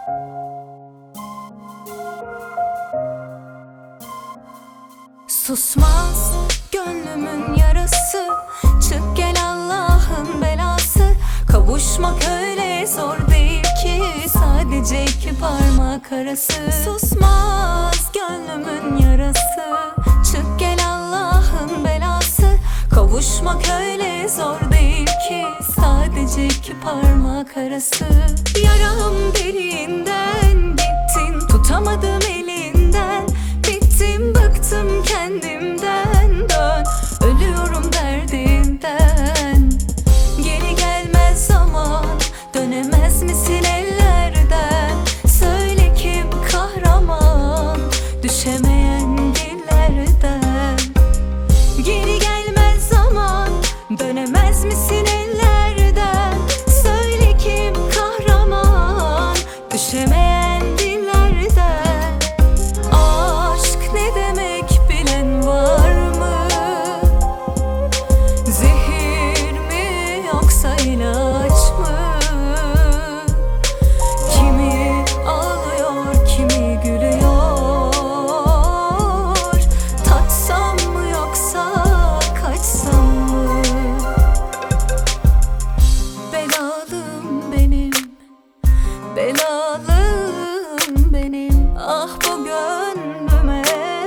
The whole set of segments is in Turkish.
Susmaz gönlümün yarası, çık gel Allah'ın belası. Kavuşmak öyle zor değil ki, sadece iki parmak arası. Susmaz gönlümün yarası, çık gel Allah'ın belası. Kavuşmak öyle zor değil ki, sadece iki parmak arası. Yaram derinden gittin, tutamadım elinden. Bittim bıktım kendimden, dön ölüyorum derdinden. Geri gelmez zaman, dönemez misin ellerden? Söyle kim kahraman, düşemeyen dillerden. Geri gelmez zaman, dönemez misin ellerden? Söyle kim kahraman, düşemeyen dillerden. Aşk ne demek bilen var mı? Zehir mi yoksa ilaç mı? Kimi ağlıyor, kimi gülüyor. Tatsam mı yoksa kaçsam mı? Belalım benim, belalım benim. Ah bu gönlüme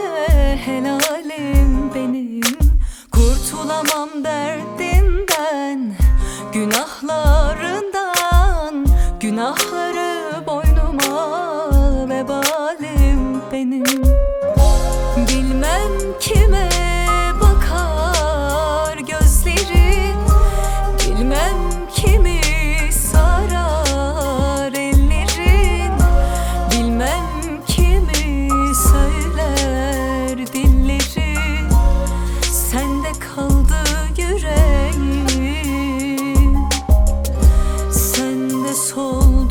helalim benim. Kurtulamam derdinden, günahlarından. Günahları boynuma vebalim benim. Bilmem kime bakar gözlerin, bilmem kimi sarar ellerin. Bilmem kimi söyler dillerin. Sende kaldı yüreğim, sende soldu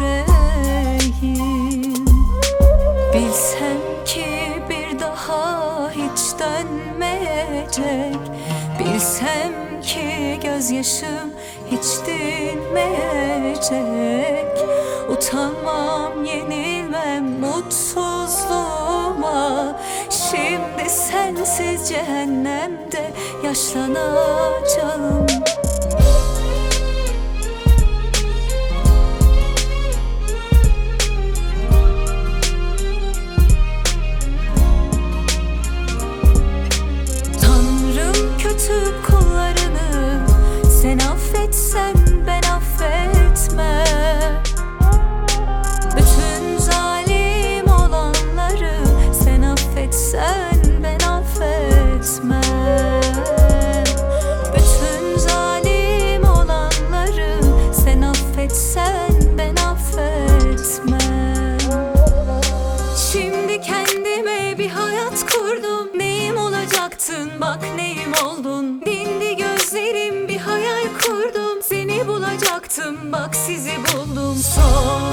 yüreğim. Bilsem ki bir daha hiç dönmeyecek. Bilsem ki gözyaşım hiç dinmeyecek. Utanmam, yenilmem mutsuzluğuma. Şimdi sensiz cehennemde yaşlanacağım. Tanrım kötü kullarını sen affetsen ben affetmem. Bütün zalim olanları sen affetsen ben affetmem. Bütün zalim olanları sen affetsen ben affetmem. Şimdi kendime bir hayat kurdum. Neyim olacaktın bak neyim oldun. Dindi gözlerim, bir hayal kurdum. Seni bulacaktım bak sizi buldum. Son